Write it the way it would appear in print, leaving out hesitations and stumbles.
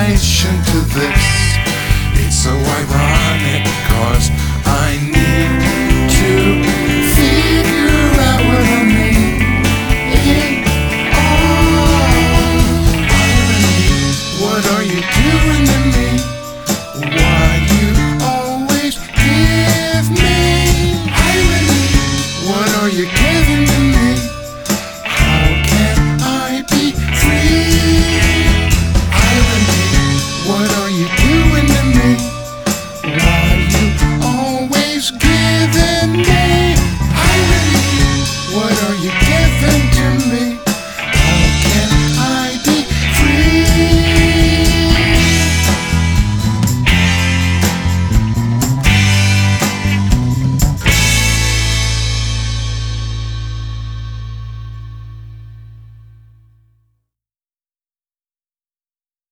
relation to this. It's so ironic, cause I need to figure out what I mean in all irony. What are you doing to me? Why you always give me irony? What are you giving to me? How can I be free? Irony. What are you doing to me?